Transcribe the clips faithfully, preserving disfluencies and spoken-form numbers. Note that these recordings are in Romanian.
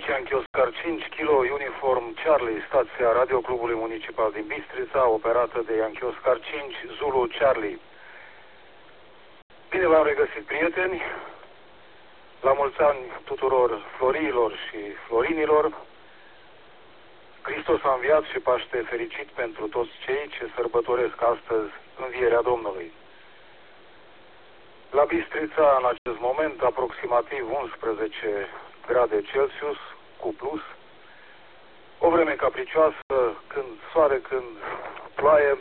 aici Yankee Oscar cinci, Kilo Uniform Charlie, stația Radioclubului Municipal din Bistrița, operată de Yankee Oscar cinci, Zulu Charlie. Bine v-am regăsit, prieteni, la mulți ani tuturor floriilor și florinilor. Hristos a înviat și Paște fericit pentru toți cei ce sărbătoresc astăzi învierea Domnului. La Bistrița, în acest moment, aproximativ unsprezece grade Celsius cu plus, o vreme capricioasă, când soare, când ploaie,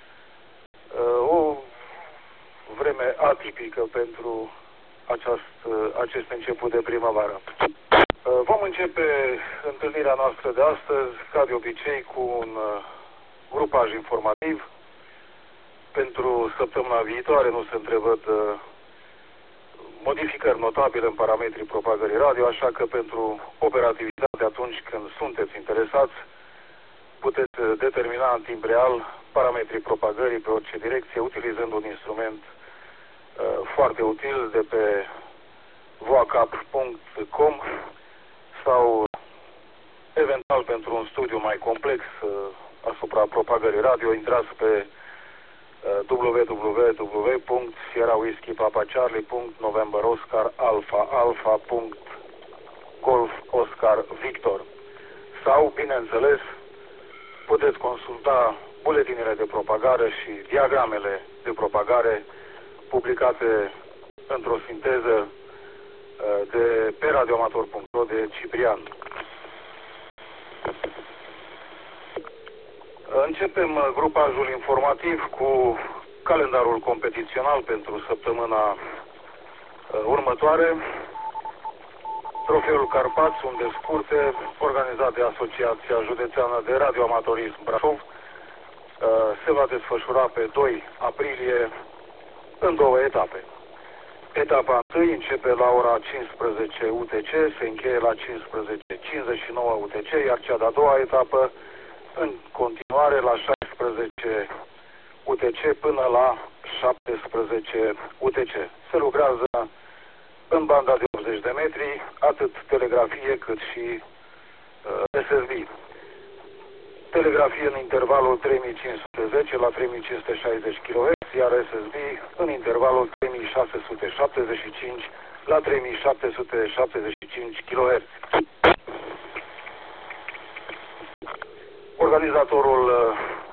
o vreme atipică pentru aceast, acest început de primăvară. Vom începe întâlnirea noastră de astăzi, ca de obicei, cu un grupaj informativ. Pentru săptămâna viitoare nu se întrevăd modificări notabile în parametrii propagării radio, așa că pentru operativitate, atunci când sunteți interesați, puteți determina în timp real parametrii propagării pe orice direcție, utilizând un instrument uh, foarte util de pe voacap punct com sau eventual pentru un studiu mai complex uh, asupra propagării radio, intrați pe w w w punct sierra whisky papa charlie punct november oscar alpha alpha punct golf oscar victor sau, bineînțeles, puteți consulta buletinele de propagare și diagramele de propagare publicate într-o sinteză de pe radioamator punct ro de Ciprian. Începem grupajul informativ cu calendarul competițional pentru săptămâna următoare. Trofeul Carpați, unde scurte, organizat de Asociația Județeană de Radioamatorism Brașov, se va desfășura pe doi aprilie în două etape. Etapa întâi începe la ora cincisprezece U T C, se încheie la cincisprezece cincizeci și nouă U T C, iar cea de-a doua etapă în continuare la șaisprezece U T C până la șaptesprezece U T C. Se lucrează în banda de optzeci de metri, atât telegrafie cât și uh, S S B. Telegrafie în intervalul trei mii cinci sute zece la trei mii cinci sute șaizeci kHz, iar S S B în intervalul trei mii șase sute șaptezeci și cinci la trei mii șapte sute șaptezeci și cinci kHz. Organizatorul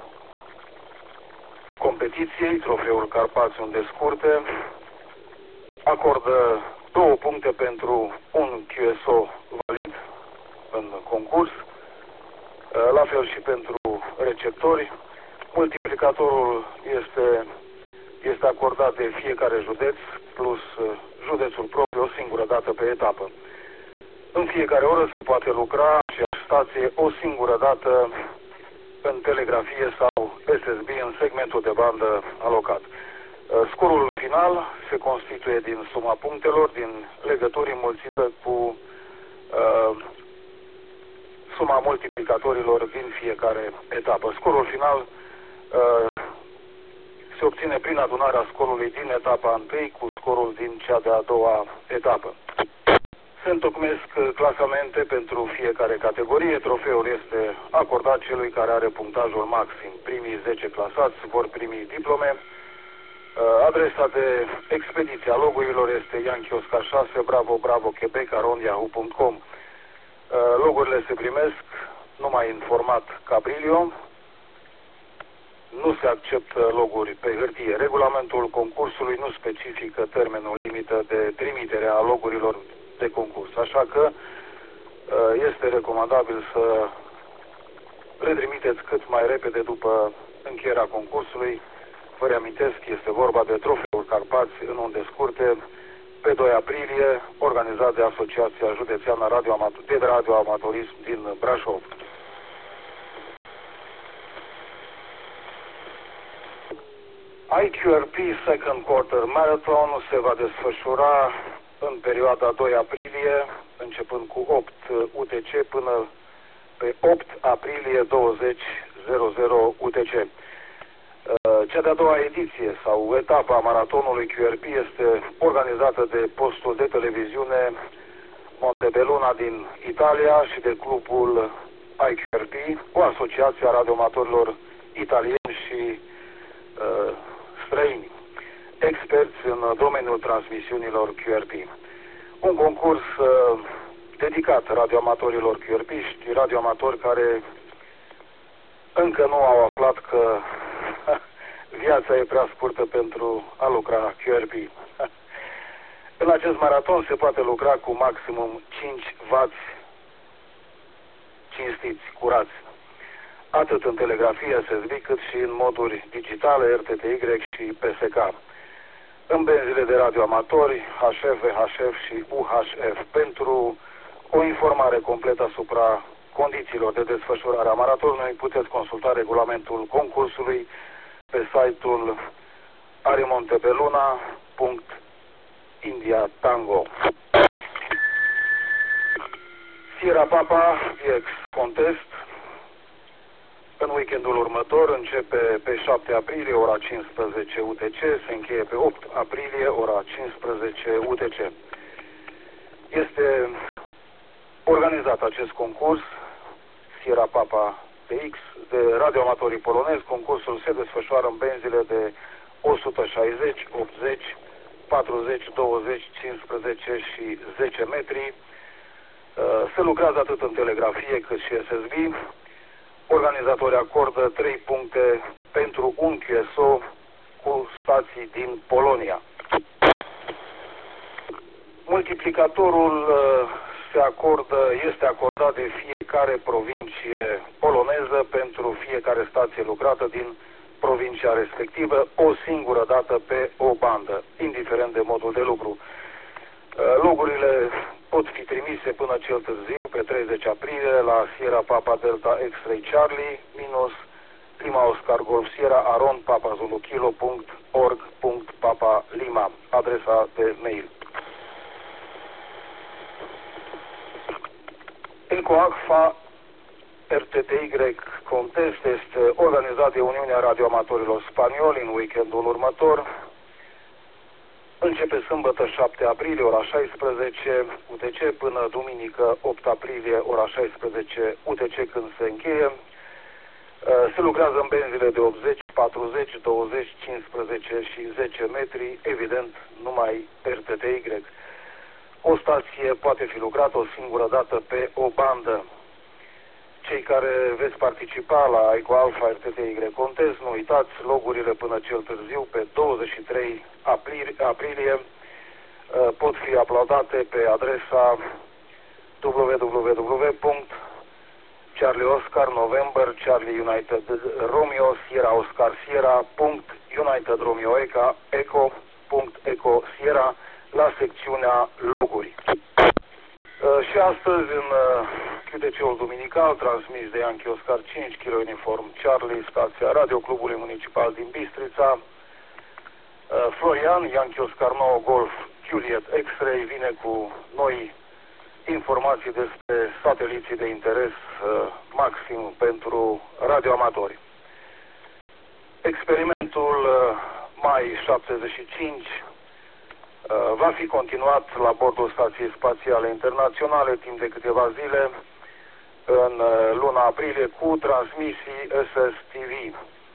competiției, Trofeul Carpați, unde scurte, acordă două puncte pentru un Q S O valid în concurs, la fel și pentru receptori. Multiplicatorul este, este acordat de fiecare județ plus județul propriu o singură dată pe etapă. În fiecare oră se poate lucra și stație o singură dată în telegrafie sau S S B în segmentul de bandă alocat. Scorul final se constituie din suma punctelor, din legături înmulțite cu uh, suma multiplicatorilor din fiecare etapă. Scorul final uh, se obține prin adunarea scorului din etapa întâi cu scorul din cea de-a doua etapă. Se întocmesc clasamente pentru fiecare categorie. Trofeul este acordat celui care are punctajul maxim. Primii zece clasați vor primi diplome. Adresa de expediție a logurilor este Yankee Oscar șase, Bravo Bravo Quebec, arond yahoo punct com. Logurile se primesc numai în format Cabrilio. Nu se acceptă loguri pe hârtie. Regulamentul concursului nu specifică termenul limită de trimitere a logurilor de concurs, așa că este recomandabil să le trimiteți cât mai repede după încheierea concursului. Vă reamintesc, este vorba de Trofeul Carpați în unde scurte pe doi aprilie, organizat de Asociația Județeană de Radioamatorism din Brașov. I Q R P Second Quarter Marathon se va desfășura în perioada doi aprilie, începând cu opt U T C până pe opt aprilie douăzeci U T C. Cea de-a doua ediție sau etapa maratonului Q R P este organizată de postul de televiziune Montebelluna din Italia și de clubul I Q R P, o asociație a radioamatorilor italieni și uh, străini, experți în domeniul transmisiunilor Q R P. Un concurs uh, dedicat radioamatorilor Q R P și radioamatori care încă nu au aflat că viața e prea scurtă pentru a lucra Q R P. În acest maraton se poate lucra cu maximum cinci wați cinstiți, curați, atât în telegrafie S S B cât și în moduri digitale, R T T Y și P S K. În benzile de radioamatori, H F, V H F și U H F. Pentru o informare completă asupra condițiilor de desfășurare a maratonului, puteți consulta regulamentul concursului pe site-ul arimontebelluna punct india tango. Sierra Papa V X Contest în weekendul următor începe pe șapte aprilie ora cincisprezece U T C, se încheie pe opt aprilie ora cincisprezece U T C. Este organizat acest concurs Sierra Papa V X de radioamatorii polonezi. Concursul se desfășoară în benzile de o sută șaizeci, optzeci, patruzeci, douăzeci, cincisprezece și zece metri. Se lucrează atât în telegrafie cât și S S B. Organizatorii acordă trei puncte pentru un Q S O cu stații din Polonia. Multiplicatorul se acordă, este acordat de fiecare provincie poloneză pentru fiecare stație lucrată din provincia respectivă o singură dată pe o bandă, indiferent de modul de lucru. Logurile pot fi trimise până cel târziu, pe treizeci aprilie, la Sierra Papa Delta X-Ray Charlie, minus Lima Oscar Golf Sierra, aron papa zulu kilo punct org punct papa lima, adresa de mail. EcoACFA R T T Y Contest este organizat de Uniunea Radioamatorilor Spanioli în weekendul următor. Începe sâmbătă șapte aprilie, ora șaisprezece U T C, până duminică opt aprilie, ora șaisprezece U T C, când se încheie. Se lucrează în benzile de optzeci, patruzeci, douăzeci, cincisprezece și zece metri, evident numai R T T Y. O stație poate fi lucrată o singură dată pe o bandă. Cei care veți participa la EcoAlpha R T T Y Contest, nu uitați logurile până cel târziu, pe douăzeci și trei aprilie, pot fi aplaudate pe adresa w w w punct Charlie Oscar November Charlie United Romeo Sierra Oscar Sierra punct United Romeo Eco punct Eco Sierra la secțiunea loguri. Și astăzi, în Q T C-ul duminical, transmis de Yankee Oscar cinci, Kilo Uniform Charlie, stația Radioclubului Municipal din Bistrița, Florian, Yankee Oscar nouă Golf Juliet X-Ray, vine cu noi informații despre sateliții de interes maxim pentru radioamatori. Experimentul Mai șaptezeci și cinci va fi continuat la bordul Stației Spațiale Internaționale timp de câteva zile în luna aprilie cu transmisii S S T V.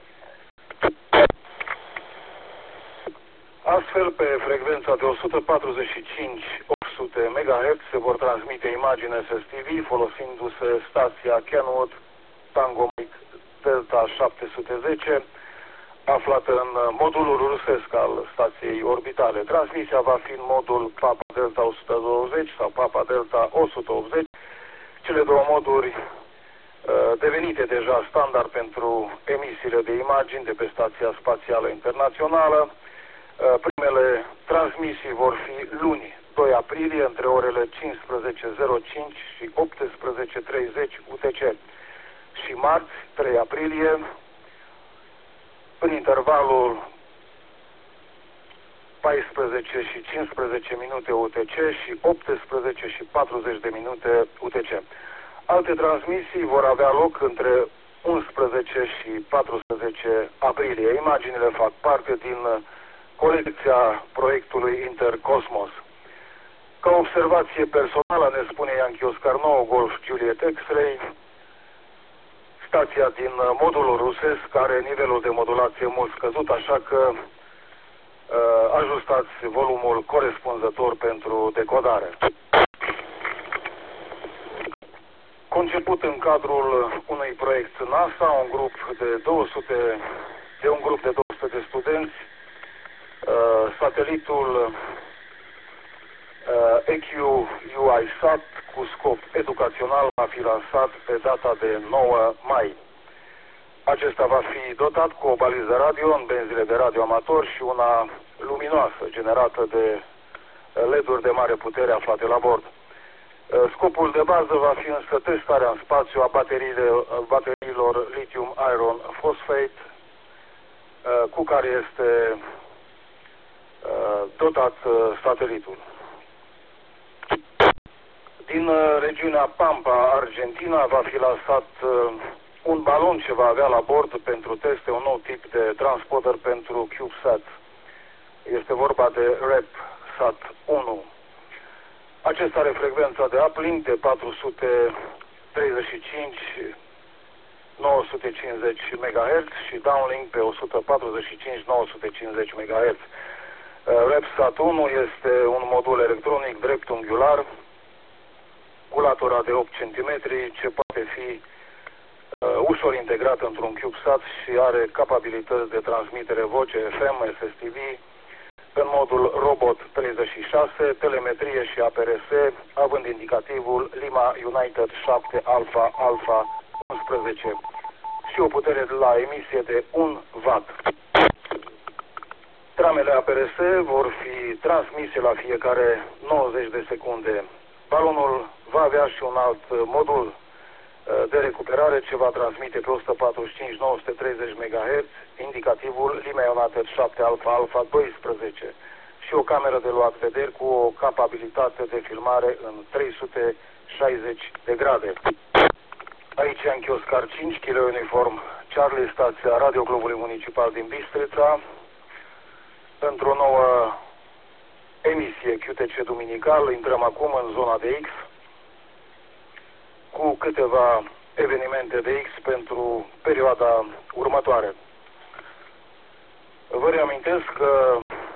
Astfel, pe frecvența de o sută patruzeci și cinci opt sute megahertz se vor transmite imagini S S T V folosindu-se stația Kenwood Tango Mike Delta șapte sute zece, aflată în modulul rusesc al stației orbitale. Transmisia va fi în modul Papa Delta o sută douăzeci sau Papa Delta o sută optzeci, cele două moduri uh, devenite deja standard pentru emisiile de imagini de pe Stația Spațială Internațională. Uh, primele transmisii vor fi luni, doi aprilie, între orele cincisprezece zero cinci și optsprezece treizeci U T C, și marți, trei aprilie, în intervalul paisprezece și cincisprezece minute U T C și optsprezece și patruzeci de minute U T C. Alte transmisii vor avea loc între unsprezece și paisprezece aprilie. Imaginile fac parte din colecția proiectului Intercosmos. Ca observație personală, ne spune Yankee Oscar nouă Golf Juliet X-Ray, stația din modulul rusesc are nivelul de modulație mult scăzut, așa că uh, ajustați volumul corespunzător pentru decodare. Conceput în cadrul unui proiect NASA, un grup de două sute, de un grup de două sute de studenți, uh, satelitul uh, E Q U I SAT cu scop educațional va fi lansat pe data de nouă mai. Acesta va fi dotat cu o baliză radio în benzile de radio amator și una luminoasă generată de L E D-uri de mare putere aflate la bord. Scopul de bază va fi însă testarea în spațiu a bateriilor lithium iron phosphate cu care este dotat satelitul. Din regiunea Pampa, Argentina, va fi lansat un balon ce va avea la bord pentru teste un nou tip de transponder pentru CubeSat. Este vorba de RepSat unu. Acesta are frecvența de uplink de patru sute treizeci și cinci nouă sute cincizeci megahertz și downlink pe o sută patruzeci și cinci nouă sute cincizeci megahertz. RepSat unu este un modul electronic dreptunghiular cu latura de opt centimetri ce poate fi uh, ușor integrat într-un CubeSat și are capabilități de transmitere voce F M, S S T V, în modul Robot treizeci și șase, telemetrie și A P R S, având indicativul Lima United șapte Alpha Alpha unsprezece și o putere la emisie de un watt. Tramele A P R S vor fi transmise la fiecare nouăzeci de secunde. Balonul va avea și un alt modul de recuperare ce va transmite pe o sută patruzeci și cinci nouă sute treizeci megahertz, indicativul Lima United șapte Alpha Alpha doisprezece și o cameră de luat vederi cu o capabilitate de filmare în trei sute șaizeci de grade. Aici Yankee Oscar cinci, Kilo Uniform Charlie, stația Radio Clubului Municipal din Bistrița, într-o nouă emisie Q T C Duminical. Intrăm acum în zona de X cu câteva evenimente de X pentru perioada următoare. Vă reamintesc că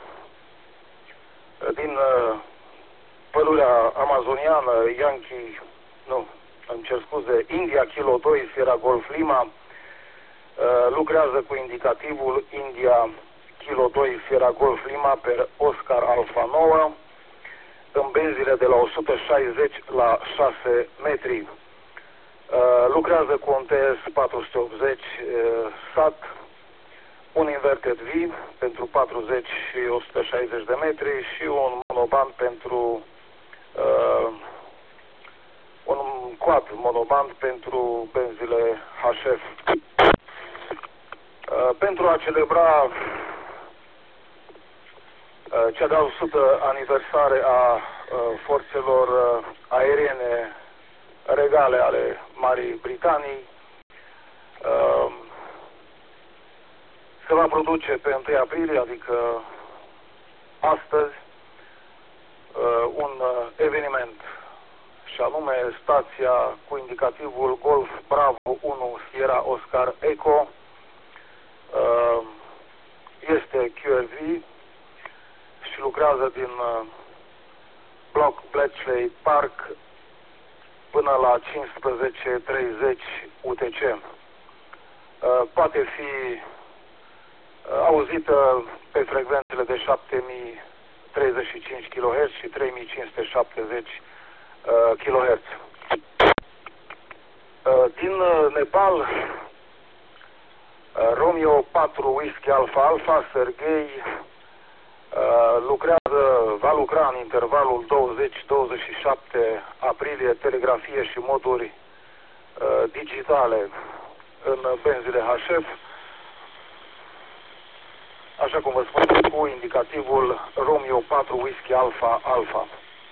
din pădurea amazoniană Yankee, nu, îmi cer scuze, India Kilo doi Sierra Golf Lima lucrează cu indicativul India Kilo doi Sierra Golf Lima per Oscar Alpha nouă în benzile de la o sută șaizeci la șase metri. Uh, lucrează cu un T S patru sute optzeci uh, SAT, un inverted V pentru patruzeci și o sută șaizeci de metri și un monoband pentru uh, un quad monoband pentru benzile H F. Uh, pentru a celebra uh, cea de-a o sută aniversare a uh, forțelor uh, aeriene regale ale Marii Britanii, uh, se va produce pe întâi aprilie, adică astăzi, uh, un uh, eveniment și anume stația cu indicativul Golf Bravo unu Sierra Oscar Echo uh, este Q R V și lucrează din uh, bloc Bletchley Park până la cincisprezece treizeci U T C. Uh, poate fi uh, auzită pe frecvențele de șapte mii treizeci și cinci kilohertz și trei mii cinci sute șaptezeci uh, kilohertz. Uh, din uh, Nepal, uh, Romeo patru Whisky Alpha Alpha, Sergei uh, lucrează, va lucra în intervalul douăzeci douăzeci și șapte aprilie telegrafie și moduri uh, digitale în benzile H F, așa cum vă spun, cu indicativul Romeo patru Whisky Alpha Alpha.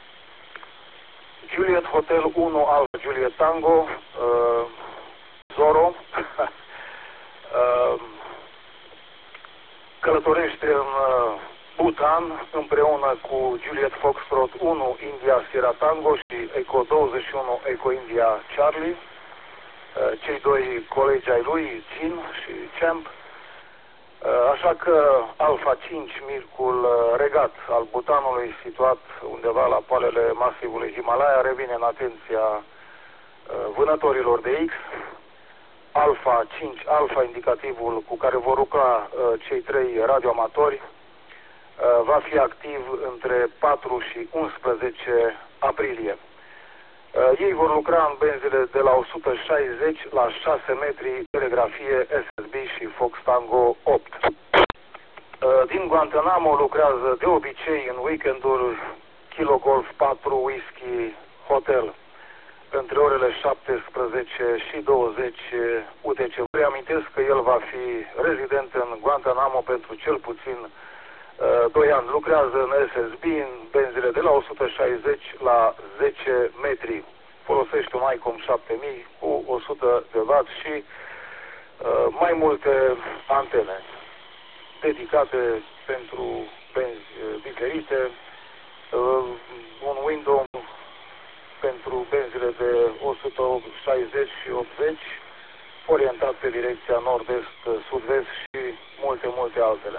Juliet Hotel unu Alpha Juliet Tango, uh, Zoro, uh, călătorește în uh, bus Bhutan, împreună cu Juliet Foxtrot unu India Sierra Tango și Eco douăzeci și unu Eco India Charlie, cei doi colegi ai lui, Jin și Champ. Așa că Alpha cinci, micul regat al Bhutanului, situat undeva la poalele masivului Himalaya, revine în atenția vânătorilor de X. Alpha cinci, Alpha, indicativul cu care vor lucra cei trei radioamatori, va fi activ între patru și unsprezece aprilie. Ei vor lucra în benzile de la o sută șaizeci la șase metri, telegrafie, S S B și Fox Tango opt. Din Guantanamo lucrează de obicei în weekenduri Kilo Golf patru Whisky Hotel între orele șaptesprezece și douăzeci U T C. Vă reamintesc că el va fi rezident în Guantanamo pentru cel puțin doi ani. Lucrează în S S B în benzile de la o sută șaizeci la zece metri. Folosește un ICOM șapte mii cu o sută de watt și uh, mai multe antene dedicate pentru benzi uh, diferite. Uh, un window pentru benzile de o sută șaizeci și optzeci, orientat pe direcția nord-est, sud-vest și multe, multe altele.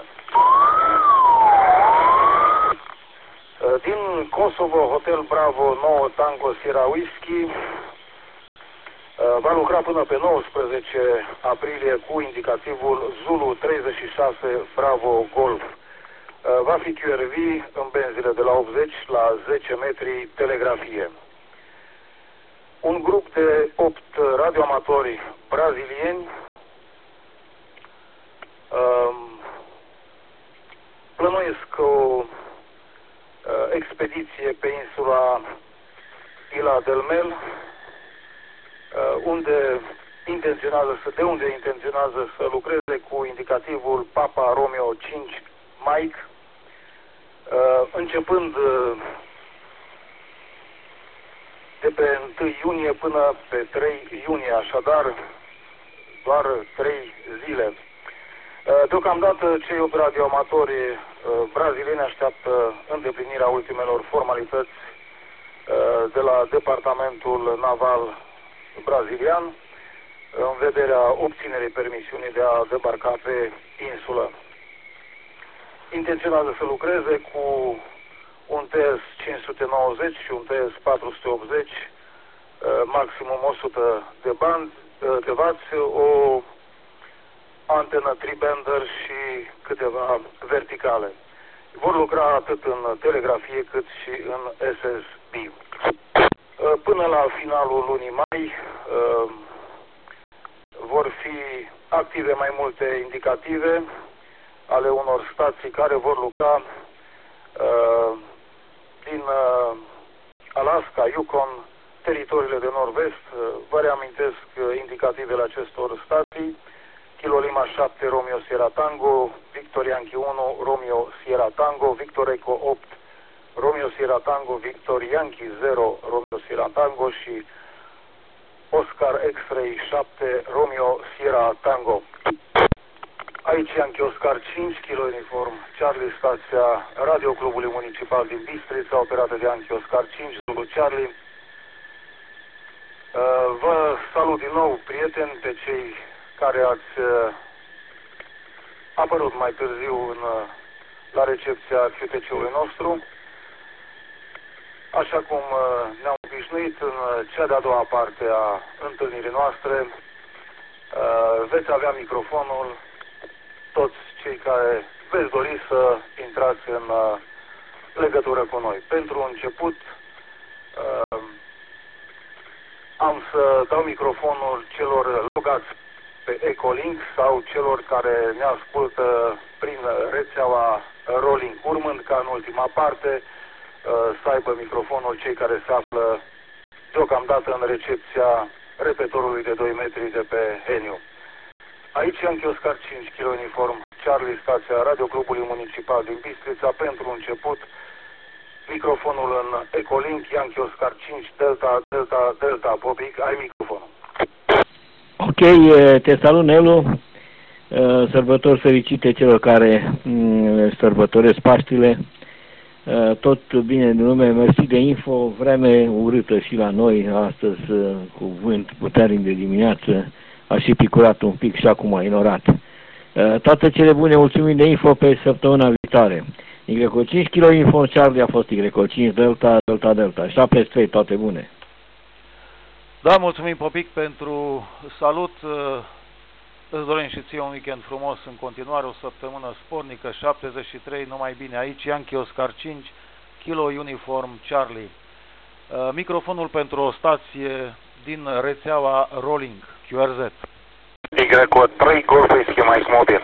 Din Kosovo, Hotel Bravo nouă Tango Sierra Whisky va lucra până pe nouăsprezece aprilie cu indicativul Zulu treizeci și șase Bravo Golf. Va fi Q R V în benzile de la optzeci la zece metri, telegrafie. Un grup de opt radioamatori brazilieni plănuiesc o expediție pe insula Ilha del Mel, unde intenționează să, de unde intenționează să lucreze cu indicativul Papa Romeo cinci Mike, începând de pe întâi iunie până pe trei iunie, așadar doar trei zile. Deocamdată cei opt radioamatori brazilieni așteaptă îndeplinirea ultimelor formalități de la Departamentul Naval brazilian în vederea obținerii permisiunii de a debarca pe insulă. Intenționează să lucreze cu un T S cinci sute nouăzeci și un T S patru sute optzeci, maximum o sută de bani, de watt, o antenă tribender și câteva verticale. Vor lucra atât în telegrafie cât și în S S B. Până la finalul lunii mai vor fi active mai multe indicative ale unor stații care vor lucra din Alaska, Yukon, teritoriile de nord-vest. Vă reamintesc indicativele acestor stații: Kilo Lima șapte Romeo Sierra Tango, Victor Yankee unu Romeo Sierra Tango, Victor Eco opt Romeo Sierra Tango, Victor Yankee zero Romeo Sierra Tango și Oscar X-Ray șapte Romeo Sierra Tango. Aici Yankee Oscar cinci, Kilo Uniform Charlie, stația Radioclubului Municipal din Bistrița, operată de Yankee Oscar cinci, Zulu Charlie. Vă salut din nou, prieteni, pe cei care ați apărut mai târziu în, la recepția Q T C-ului nostru. Așa cum ne-am obișnuit, în cea de-a doua parte a întâlnirii noastre veți avea microfonul toți cei care veți dori să intrați în legătură cu noi. Pentru început am să dau microfonul celor logați pe Ecolink sau celor care ne ascultă prin rețeaua Rolling, urmând ca în ultima parte să aibă microfonul cei care se află deocamdată în recepția repetorului de doi metri de pe Heniu. Aici Yankee Oscar cinci, Kilo Uniform Charlie, stația Radioclubului Municipal din Bistrița. Pentru început, microfonul în Ecolink, Yankee Oscar cinci, Delta, Delta, Delta, Bobic, ai microfonul. Ok, te salut, Nelu. Sărbători fericite celor care sărbătoresc Paștile. Tot bine din lume, mersi de info, vreme urâtă și la noi astăzi, cu vânt puternic de dimineață, a și picurat un pic și acum a inorat. Toate cele bune, mulțumim de info pe săptămâna viitoare. Y cinci kilo info, Charlie a fost Y cinci Delta, Delta, Delta, șapte trei, toate bune. Da, mulțumim, Popic, pentru salut. Îți dorim și ție un weekend frumos în continuare, o săptămână spornică, șaptezeci și trei, numai bine aici, Yankee Oscar cinci, Kilo Uniform Charlie. Uh, microfonul pentru o stație din rețeaua Rolling, Q R Z. Y trei Golf Whisky Mike Mobil.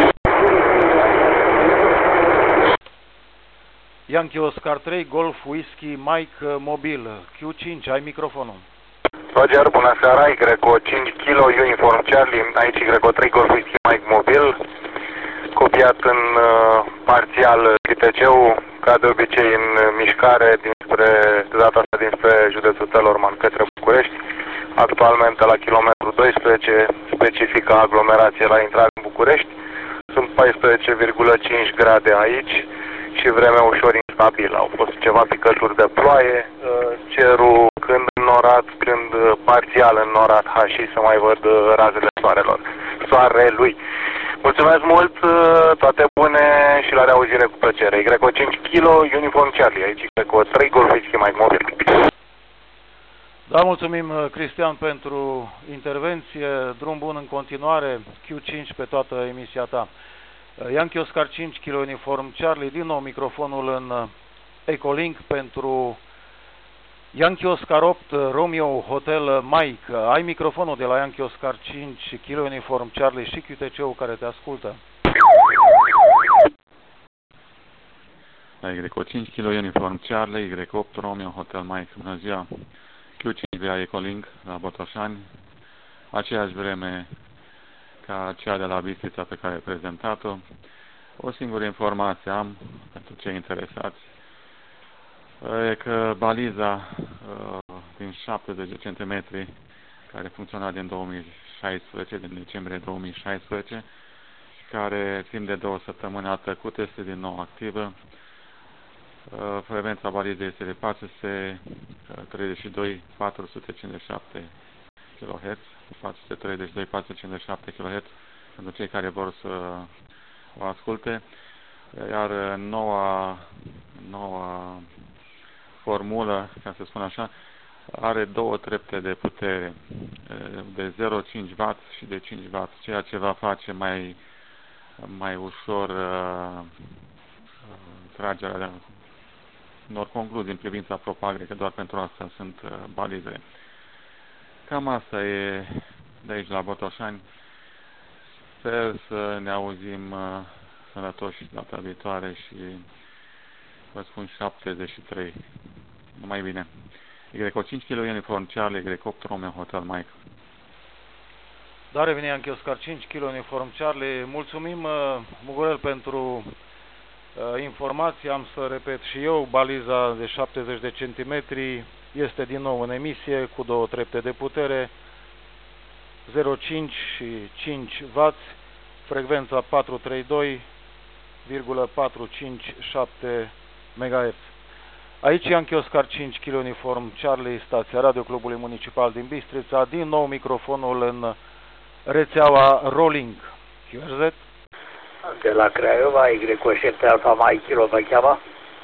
Yankee Oscar trei Golf Whisky Mike Mobil, Q cinci, ai microfonul. Roger, bună seara, Y cinci Kilo Uniform Charlie, aici Y trei Golf Whisky Mike Mobil, copiat în uh, parțial C T C-ul, ca de obicei în mișcare dinspre, de data asta dinspre județul Telorman către București, actualmente la kilometru doisprezece, specifică aglomerație la intrare în București, sunt paisprezece virgulă cinci grade aici și vremea ușor instabilă, au fost ceva picături de ploaie, uh, cerul când înnorat, când parțial înnorat, ha, și să mai văd razele soarelor, soarelui. Mulțumesc mult, toate bune și la reauzire cu plăcere. Y cinci Kilo Uniform Charlie, aici Y trei Golf Whisky Mike Mobil. Da, mulțumim, Cristian, pentru intervenție, drum bun în continuare, Q cinci pe toată emisia ta. Yankee Oscar cinci Kilo Uniform Charlie, din nou microfonul în Ecolink pentru Yankee Oscar opt, Romeo Hotel Mike. Ai microfonul de la Yankee Oscar cinci, Kilo Uniform Charlie și Q T C-ul care te ascultă. La Y cinci Kilo Uniform Charlie, Y opt, Romeo Hotel Mike. Bună ziua! Q cinci via Ecolink la Botoșani. Aceeași vreme ca cea de la Bistrița pe care ai prezentat-o. O singură informație am pentru cei interesați. E că baliza uh, din șaptezeci de centimetri, care funcționa din două mii șaisprezece, din decembrie două mii șaisprezece, și care timp de două săptămâni a trecut, este din nou activă. Uh, frecvența balizei este de patru sute treizeci și doi patru sute cincizeci și șapte kHz, patru sute treizeci și doi patru sute cincizeci și șapte kHz, pentru cei care vor să o asculte. Iar noua, noua formulă, ca să spun așa, are două trepte de putere, de zero virgulă cinci watt și de cinci watt, ceea ce va face mai, mai ușor uh, tragerea de unor concluzii în privința propagării, că doar pentru asta sunt uh, balizele. Cam asta e de aici la Botoșani. Sper să ne auzim uh, sănătoși data viitoare și vă spun șaptezeci și trei. Numai bine. Y cinci Kilo Uniform Charlie, Y opt Romeo Hotel Mike. Da, revine Yankee Oscar cinci Kilo Uniform Charlie. Mulțumim, uh, Mugurel, pentru uh, informații. Am să repet și eu, baliza de șaptezeci de centimetri este din nou în emisie cu două trepte de putere, zero virgulă cinci și cinci watt, frecvența patru sute treizeci și doi virgulă patru cinci șapte MHz. Aici Yankee Oscar cinci Kilo Uniform Charlie, stația Radio Clubului Municipal din Bistrița, din nou microfonul în rețeaua Rolling, Q R Z. De la Craiova, Y șapte Alfa Mike Kilo vă cheamă?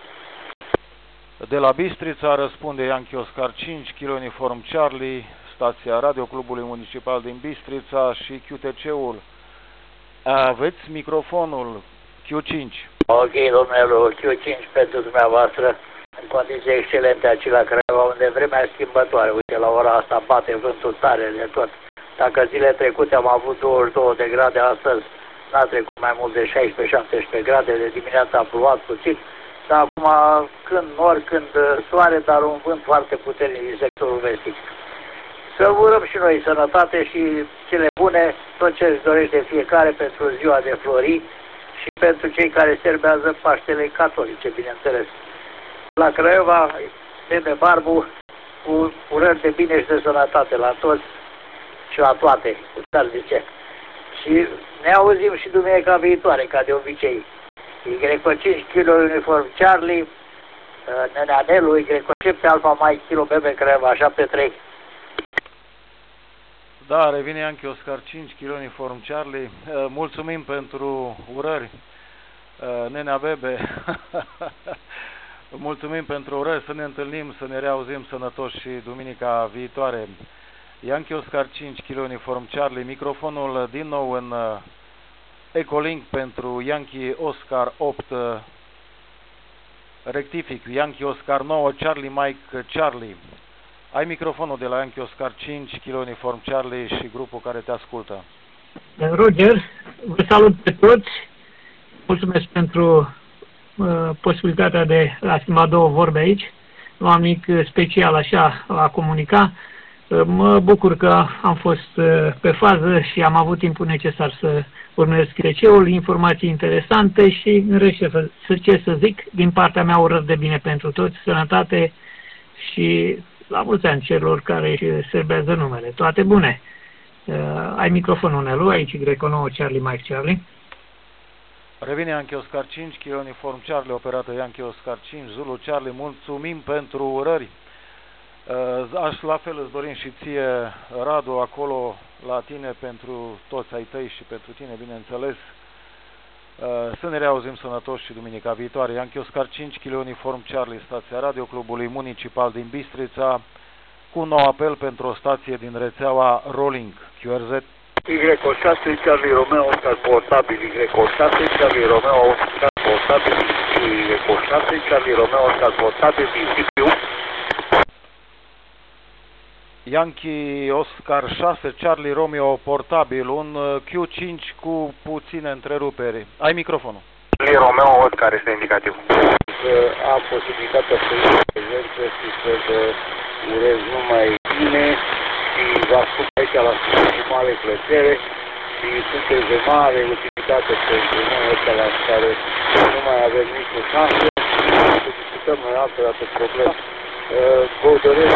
De la Bistrița răspunde Yankee Oscar cinci Kilo Uniform Charlie, stația Radio Clubului Municipal din Bistrița și Q T C-ul. Aveți microfonul Q cinci. Ok, domnule, Q cinci pentru dumneavoastră, în condiții excelente aici la Craiova, unde vremea schimbătoare. Uite, la ora asta bate vântul tare de tot. Dacă zile trecute am avut douăzeci și două de grade, astăzi n-a trecut mai mult de șaisprezece șaptesprezece grade, de dimineața a plouat puțin. Dar acum, când nori, când soare, dar un vânt foarte puternic din sectorul vestic. Să urăm și noi sănătate și cele bune, tot ce își dorește fiecare pentru ziua de florii și pentru cei care serbează Paștele catolice, bineînțeles. La Craiova, Neme Barbu, cu urări de bine și de sănătate la toți și la toate, cum s-ar zice. Și ne auzim și duminica viitoare, ca de obicei. Y cinci kilo uniform Charlie, Neneanelu, Y șapte Alfa Mike Kilo Bebe Creva șapte trei. Da, revine Yankee Oscar cinci kilo uniform Charlie. Mulțumim pentru urări, Nenea Bebe. Mulțumim pentru urări, să ne întâlnim, să ne reauzim sănătoși și duminica viitoare. Yankee Oscar cinci kilo uniform Charlie, microfonul din nou în Ecolink pentru Yankee Oscar opt, rectific, Yankee Oscar nouă, Charlie Mike Charlie. Ai microfonul de la Yankee Oscar cinci kilo uniform Charlie și grupul care te ascultă. Roger, vă salut pe toți. Mulțumesc pentru uh, posibilitatea de a schimba două vorbe aici. Nu am nimic special așa a comunica. Uh, mă bucur că am fost uh, pe fază și am avut timpul necesar să urmăresc T C-ul, informații interesante și în rest ce, ce să zic, din partea mea urări de bine pentru toți, sănătate și la mulți ani celor care își serbează numele. Toate bune! Uh, ai microfonul, Nelu, aici Y nouă Charlie Mike Charlie. Revine Yankee Oscar cinci kilo uniform Charlie, operată Yankee Oscar cinci Zulu Charlie. Mulțumim pentru urări. Aș la fel îți dorim și ție, Radu, acolo la tine, pentru toți ai tăi și pentru tine, bineînțeles. Să ne reauzim sănătoși și duminica viitoare. Yankee Oscar cinci kilo uniform Charlie, stația Radio Clubului Municipal din Bistrița, cu un nou apel pentru o stație din rețeaua Rolling Q R Z. Y șase Charlie Romeo Oscar portabil, Y șase Charlie Romeo Oscar portabil, Y șase Charlie Romeo Oscar portabil din Sibiu. Yankee Oscar șase Charlie Romeo portabil, un Q cinci cu puține întreruperi. Ai microfonul. Charlie Romeo Oscar este indicativ. Am posibilitatea să iau prezență și să urez numai bine și vă ascult aici la cu mare plăcere și sunteți de mare utilitate pentru noi ăștia la care nu mai avem nicio șansă să discutăm noi altă dată probleme. Vă doresc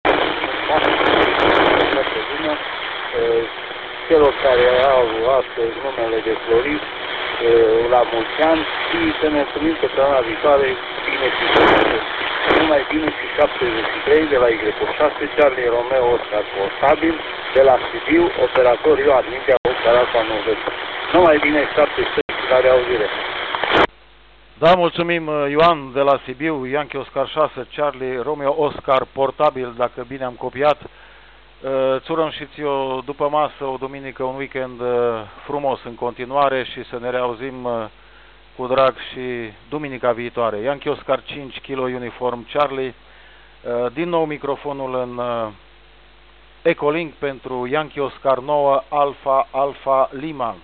celor care au astăzi numele de Floris la mulți ani și să ne întâlnim săptămâna viitoare bine și bine. Numai bine și șaptezeci și trei de la Y șase Charlie Romeo Oscar portabil de la Sibiu, operator Ioan India Oscar Alfa nouăzeci. Numai bine șaptezeci și trei și la reauzire. Da, mulțumim Ioan de la Sibiu, Yankee Oscar șase Charlie Romeo Oscar portabil, dacă bine am copiat. Îți urăm și ție o după masă, o duminică, un weekend frumos în continuare și să ne reauzim cu drag și duminica viitoare. Yankee Oscar cinci kilo uniform Charlie, din nou microfonul în Ecolink pentru Yankee Oscar nouă Alfa Alfa Lima.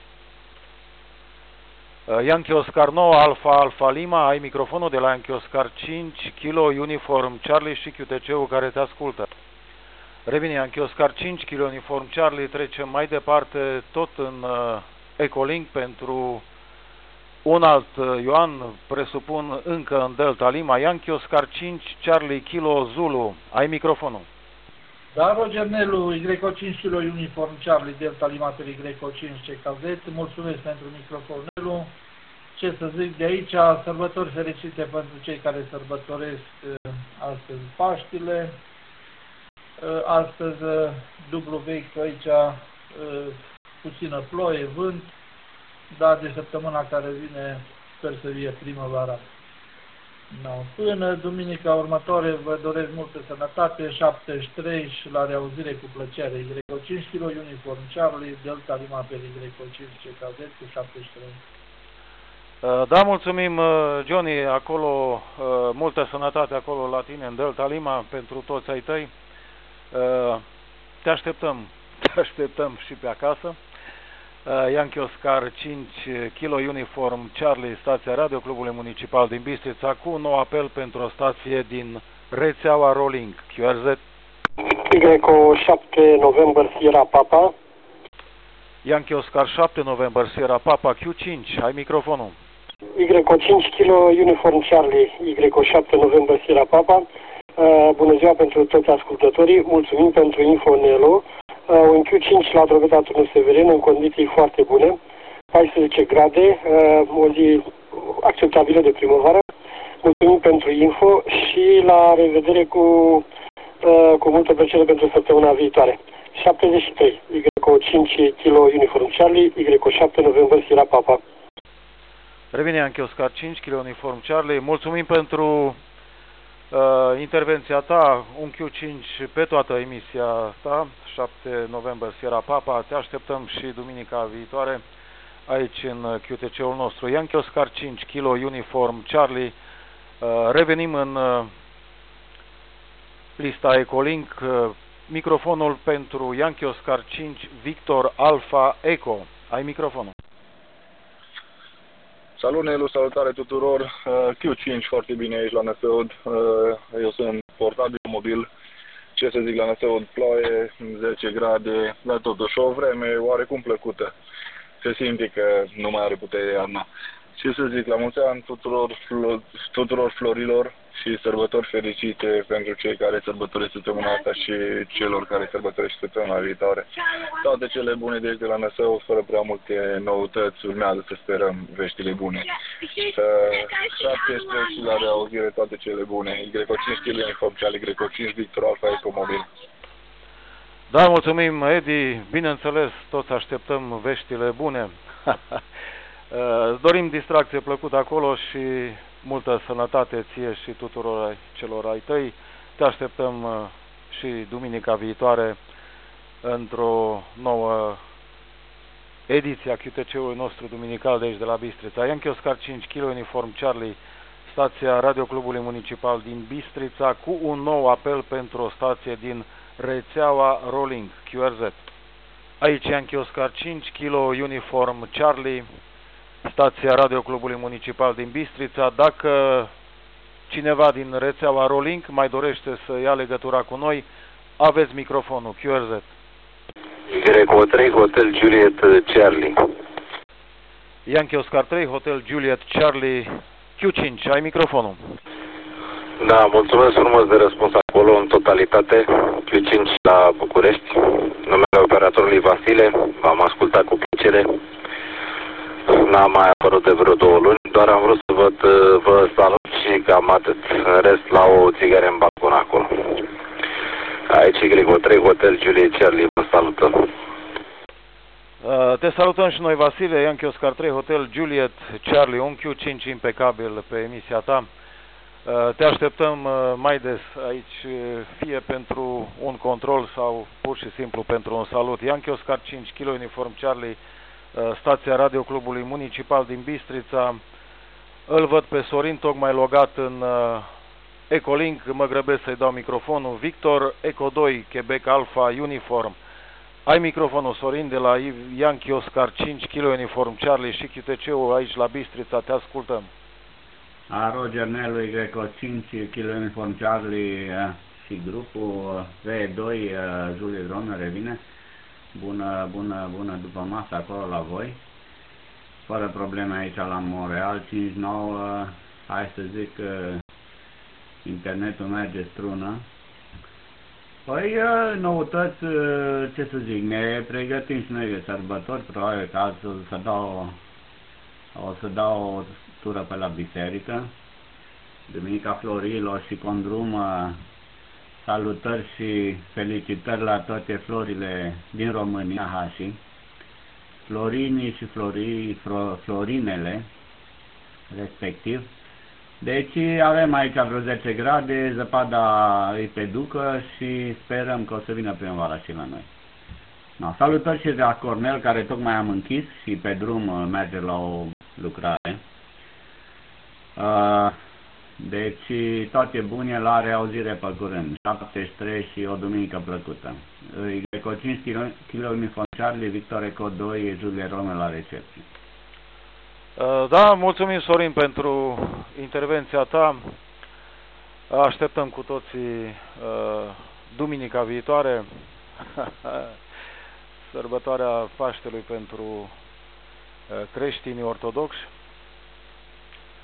Yankee Oscar nouă Alfa Alfa Lima, ai microfonul de la Yankee Oscar cinci kilo uniform Charlie și Q T C-ul care te ascultă. Revine Yankee Oscar cinci kilo uniform Charlie, trecem mai departe tot în uh, Ecolink pentru un alt uh, Ioan, presupun încă în Delta Lima, Yankee Oscar cinci Charlie Kilo Zulu. Ai microfonul. Da, Roger Nelu, Y cinci kilo uniform Charlie Delta Lima pe Y cinci C K Z. Mulțumesc pentru microfonul, Nelu. Ce să zic de aici, sărbători fericite pentru cei care sărbătoresc uh, astăzi Paștile. Astăzi dublu vechi aici, puțină ploaie, vânt, dar de săptămâna care vine sper să fie primăvara. No. Până duminica următoare vă doresc multă sănătate, șaptezeci și trei și la reauzire cu plăcere. Y cinci kilo uniform Charlie, Delta Lima pe Y cinci C K Z cu șaptezeci și trei. Da, mulțumim Johnny, acolo, multă sănătate acolo la tine în Delta Lima pentru toți ai tăi. Te așteptăm, te așteptăm și pe acasă. Yankee Oscar cinci kilo uniform Charlie, stația Radio Clubului Municipal din Bistrița, cu un nou apel pentru o stație din rețeaua Rolling Q R Z. Y șapte November Sierra Papa. Yankee Oscar șapte November Sierra Papa Q cinci, ai microfonul. Y cinci kilo uniform Charlie, Y șapte November Sierra Papa. Uh, bună ziua pentru toți ascultătorii, mulțumim pentru info, Nelu. un Q cinci la drobeta Turnul Severin în condiții foarte bune, paisprezece grade, o zi acceptabilă de primăvară. Mulțumim pentru info și la revedere cu, cu multă plăcere pentru săptămâna viitoare. șaptezeci și trei, Y O cinci kilo Uniform Charlie, Y O șapte November Sierra Papa. Revine Yankee Oscar cinci kilo Uniform Charlie. Mulțumim pentru uh, intervenția ta, un Q cinci pe toată emisia asta, șapte November Sierra Papa. Te așteptăm și duminica viitoare aici în Q T C-ul nostru. Yankee Oscar cinci kilo Uniform Charlie. Uh, revenim în uh, lista Ecolink. Uh, microfonul pentru Yankee Oscar cinci Victor Alpha Eco. Ai microfonul. Salut, Nelu, salutare tuturor. Uh, Q cinci foarte bine aici la Năsăud. Uh, eu sunt portabil mobil. Ce să zic, la Năsăud ploaie, zece grade, dar totuși o vreme oarecum plăcută. Se simte că nu mai are putere iarna. Ce să zic, la mulți ani tuturor, tuturor florilor și sărbători fericite pentru cei care sărbătoresc săptămâna asta și celor care sărbătoresc săptămâna viitoare. Toate cele bune de aici de la Năsău, fără prea multe noutăți, urmează să sperăm veștile bune. șaptesprezece și la reauzire toate cele bune. Y O cinci kilo Uniform Charlie, Y O cinci Victor Alpha Eco Mobil. Da, mulțumim, Edi. Bineînțeles, toți așteptăm veștile bune. Îți dorim distracție plăcută acolo și multă sănătate ție și tuturor celor ai tăi. Te așteptăm și duminica viitoare într-o nouă ediție a Q T C-ului nostru duminical de aici de la Bistrița. Yankee Oscar cinci kilo Uniform Charlie, stația Radioclubului Municipal din Bistrița, cu un nou apel pentru o stație din rețeaua Rolling Q R Z. Aici Yankee Oscar cinci kilo Uniform Charlie, stația Radioclubului Municipal din Bistrița. Dacă cineva din rețeaua Rolling mai dorește să ia legătura cu noi, aveți microfonul Q R Z. Y O trei Hotel Juliet Charlie. Yankee Oscar trei Hotel Juliet Charlie Q cinci, ai microfonul. Da, mulțumesc frumos de răspuns acolo în totalitate. Q cinci la București. Numele operatorului Vasile, v-am ascultat cu plăcere. N-am mai apărut de vreo două luni, doar am vrut să văd, vă salut și cam atât. În rest, la o țigare în balcon acolo. Aici Y O trei Hotel Juliet Charlie, vă salutăm. Te salutăm și noi, Vasile. Yankee Oscar trei Hotel Juliet Charlie, un Q cinci impecabil pe emisia ta. Te așteptăm mai des aici, fie pentru un control sau pur și simplu pentru un salut. Yankee Oscar cinci kilo Uniform Charlie, stația Radioclubului Municipal din Bistrița. Îl văd pe Sorin tocmai logat în Ecolink, mă grăbesc să-i dau microfonul. Victor Eco doi Quebec Alpha Uniform. Ai microfonul, Sorin, de la Yankee Oscar cinci kilo Uniform Charlie și Q T C-ul aici la Bistrița, te ascultăm. A Roger Nelu, Y O cinci kilo Uniform Charlie și grupul V doi Julie Rome revine. Bună, bună, bună după masă acolo la voi. Fără probleme aici la Montreal, cinci nouă, hai să zic că internetul merge strună. Păi, noutăți, ce să zic, ne pregătim și noi de sărbători, probabil că azi o să dau, o să dau o tură pe la biserică. Duminica Florilor și Condrum, salutări și felicitări la toate florile din România, Hași, florinii și florii, flo, florinele, respectiv. Deci avem aici vreo zece grade, zăpada îi pe ducă și sperăm că o să vină primăvara și la noi. No, salutări și de la Cornel, care tocmai am închis și pe drum merge la o lucrare. Uh, deci toate bune, la reauzire pe curând. șaptezeci și trei și o duminică plăcută. Y O cinci kilo Uniform Charlie, Victor Eco doi, Julie Rome la recepție. Da, mulțumim, Sorin, pentru intervenția ta. Așteptăm cu toții uh, duminica viitoare, sărbătoarea Paștelui pentru uh, creștinii ortodoxi.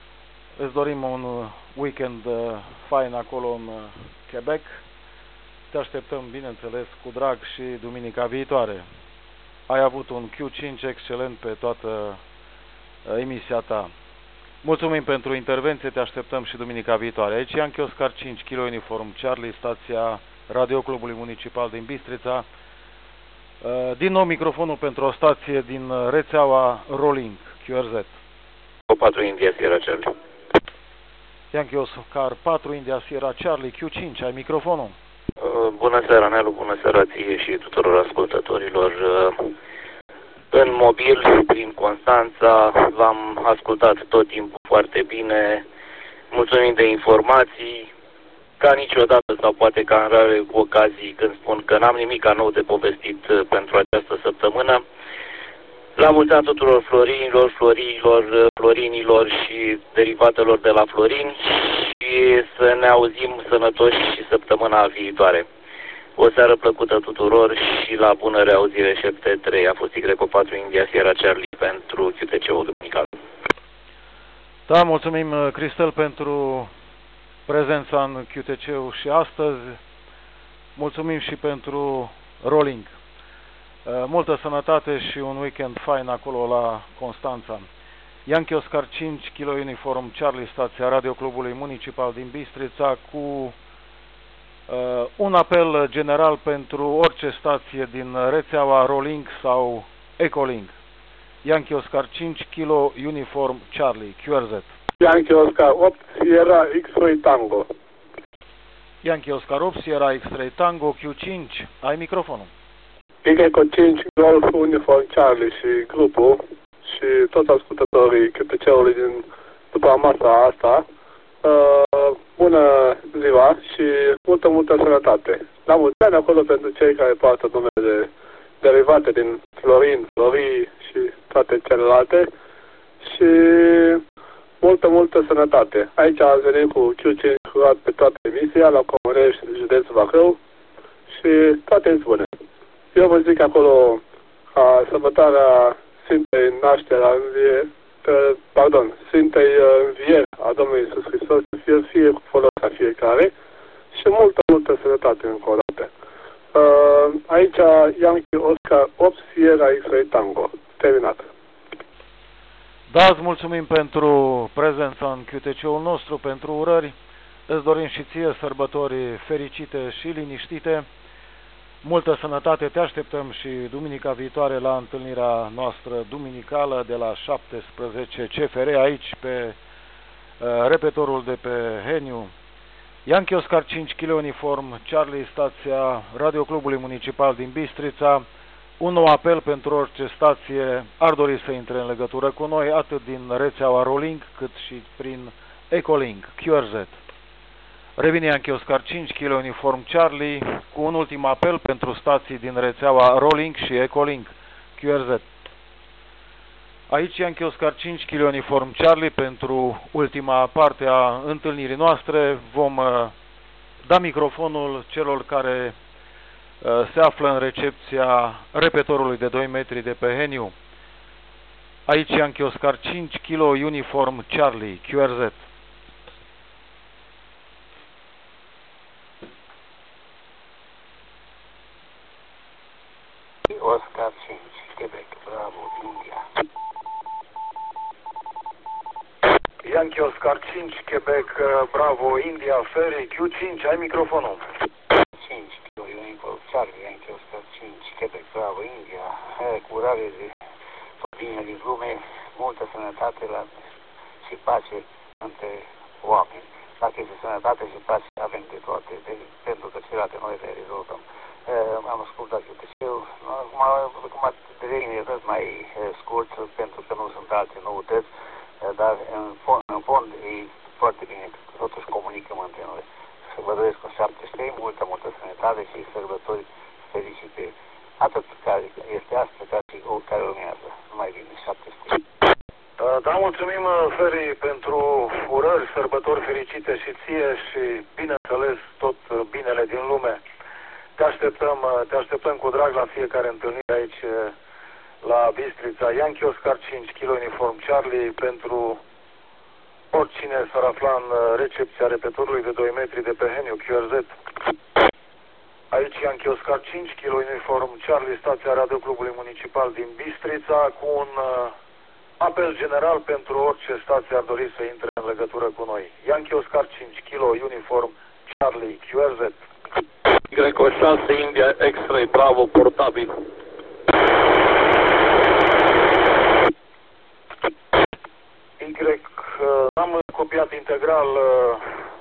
Îți dorim un weekend uh, fain acolo în uh, Quebec. te așteptăm, bineînțeles, cu drag și duminica viitoare. Ai avut un Q cinci excelent pe toată uh, emisia ta. Mulțumim pentru intervenție, te așteptăm și duminica viitoare. Aici Ianchi Oscar cinci, Kilo Uniform Charlie, stația Radio Clubului Municipal din Bistrița. Uh, din nou microfonul pentru o stație din rețeaua Rolling, Q R Z. patru India Sierra Charlie. Ianchi Oscar patru India Sierra Charlie, Q cinci, ai microfonul. Bună seara, Nelu, bună seara ție și tuturor ascultătorilor. În mobil, prin Constanța, v-am ascultat tot timpul foarte bine. Mulțumim de informații. Ca niciodată, sau poate ca în rare ocazii, când spun că n-am nimic nou de povestit pentru această săptămână. La mulți ani tuturor florinilor, florinilor, florinilor și derivatelor de la florini și să ne auzim sănătoși și săptămâna viitoare. O seară plăcută tuturor și la bună reauzire, șef T trei. A fost Y patru India Sierra Charlie pentru Q T C-ul duminical. Da, mulțumim, Cristel, pentru prezența în Q T C-ul și astăzi. Mulțumim și pentru Rolling. Multă sănătate și un weekend fain acolo la Constanța. Ianchi Oscar cinci, Kilo Uniform Charlie, stația Radio Clubului Municipal din Bistrița, cu uh, un apel general pentru orice stație din rețeaua Rolling sau Ecolink. Ianchi Oscar cinci, Kilo Uniform Charlie, Q R Z. Ianchi Oscar opt, Sierra X-Ray Tango. Ianchi Oscar opt, Sierra X-Ray Tango, Q cinci, ai microfonul. Y cinci, Golf Uniform Charlie și grupul și toți ascultătorii Q T C-ului din după masa asta. Uh, bună ziua și multă, multă sănătate. La mulți ani acolo pentru cei care poartă numele derivate din florin, florii și toate celelalte și multă, multă sănătate. Aici am venit cu Q cinci curat pe toată emisia la Comunești, județul Bacău și toate îți bune. Eu vă zic acolo ca sărbătoarea Sfintei Nașterea Învie, pardon, Sfintei Învieri a Domnului Iisus Hristos să fie, fie cu folos la fiecare și multă, multă sănătate încă o dată. Uh, aici Ianchi Oscar opt, Sierra X-Ray Tango. Terminat. Da, îți mulțumim pentru prezența în Q T C-ul nostru, pentru urări. Îți dorim și ție sărbători fericite și liniștite. Multă sănătate, te așteptăm și duminica viitoare la întâlnirea noastră duminicală de la șaptesprezece C F R aici pe uh, repetorul de pe Heniu. Ianchi Oscar cinci, Kilo Uniform Charlie, stația Radio Clubului Municipal din Bistrița. Un nou apel pentru orice stație ar dori să intre în legătură cu noi, atât din rețeaua Rolling cât și prin Ecolink, Q R Z. Revine Ianchi Oscar cinci, Kilo Uniform Charlie, cu un ultim apel pentru stații din rețeaua Rolling și Ecolink, Q R Z. Aici Ianchi Oscar cinci, Kilo Uniform Charlie, pentru ultima parte a întâlnirii noastre. Vom uh, da microfonul celor care uh, se află în recepția repetorului de doi metri de pe Heniu. Aici Ianchi Oscar cinci, Kilo Uniform Charlie, Q R Z. Oscar cinci, Quebec, bravo, India. Ianchi Oscar cinci, Quebec, bravo, India, Ferry, Q cinci, ai microfonul. cinci, Kilo Uniform Charlie, Ianchi Oscar cinci, Quebec, bravo, India. Curare de bine din lume, multă sănătate la, și pace între oameni. Dacă este sănătate și pace, avem de toate, de, pentru că celelalte noi le rezolvăm. Uh, am ascultat Q T C-ul, acum devine tot mai uh, scurt pentru că nu sunt alte noutăți, uh, dar în fond, în fond e foarte bine că totuși comunicăm între noi. Să vă doresc un șaptezeci și trei, multă, multă sănătate și sărbători fericite, atât care este astăzi, ca și o care urmează. Numai bine, șaptezeci și trei. Uh, da, mulțumim, Ferry, pentru urări, sărbători fericite și ție și, bineînțeles, tot binele din lume. Te așteptăm, te așteptăm cu drag la fiecare întâlnire aici la Bistrița. Ianchi Oscar cinci, Kilo Uniform Charlie, pentru oricine s-ar afla în recepția repetorului de doi metri de pe Heniu, Q R Z. Aici Yankee Oscar cinci, kilo uniform Charlie, stația Radioclubului Municipal din Bistrița, cu un uh, apel general pentru orice stație ar dori să intre în legătură cu noi. Yankee Oscar cinci, kilo uniform Charlie, Q R Z. Greco șase, India, X-ray, Bravo, portabil. Y, uh, am copiat integral uh,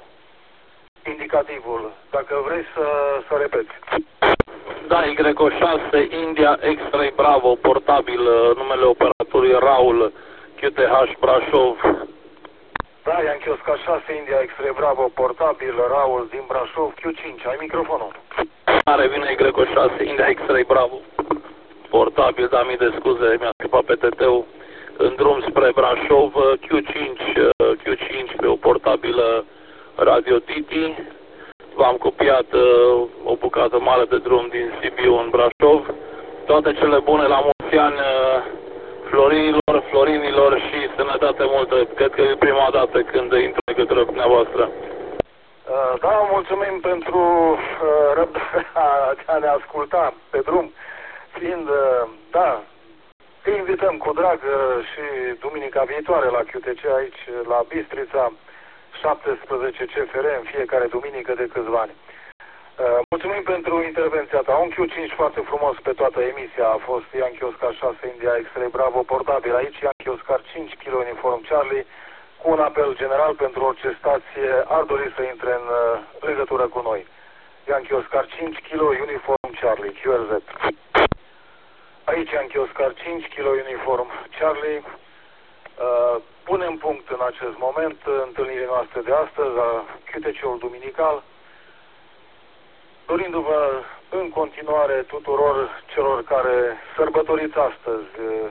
indicativul. Dacă vrei să, să repeți. Da, Y șase, India, X-ray, Bravo, portabil, numele operatorului Raul, Q T H, Brașov. Da, Yankee Oscar șase, India, X-ray, Bravo, portabil, Raul din Brașov, Q cinci, ai microfonul. Care vine Y șase, India, X-ray, Bravo, portabil, da, mii de scuze, mi-a scripat pe T T-ul. În drum spre Brașov, Q cinci, Q cinci pe o portabilă Radio Titi. V-am copiat uh, o bucată mare de drum din Sibiu în Brașov. Toate cele bune la mulți ani uh, Florinilor, Florinilor și sănătate multă. Cred că e prima dată când intru în legătură cu dumneavoastră. Uh, da, mulțumim pentru uh, răbdarea de a ne asculta pe drum. Fiind, uh, da, te invităm cu drag uh, și duminica viitoare la Q T C aici, la Bistrița, șaptesprezece C F R în fiecare duminică de câțiva ani. Uh, mulțumim pentru intervenția ta. Un Q cinci foarte frumos pe toată emisia a fost Yankee Oscar șase, India, X-ray, Bravo, portabil. Aici Yankee Oscar cinci, kilo uniform Charlie, cu un apel general pentru orice stație ar dori să intre în uh, legătură cu noi. Yankee Oscar cinci, kilo uniform Charlie, Q R Z. Aici Yankee Oscar cinci, kilo uniform Charlie. Uh, punem punct în acest moment întâlnirii noastre de astăzi la Q T C-ul duminical, dorindu-vă în continuare tuturor celor care sărbătoriți astăzi uh,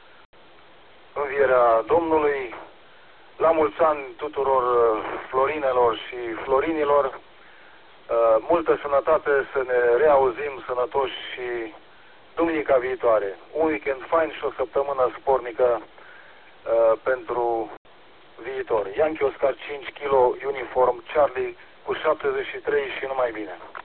învierea Domnului, la mulți ani tuturor uh, florinelor și florinilor, uh, multă sănătate, să ne reauzim sănătoși și duminica viitoare. Un weekend fain și o săptămână spornică uh, pentru viitor. Yankee Oscar cinci, kilo uniform Charlie, cu șaptezeci și trei și numai bine.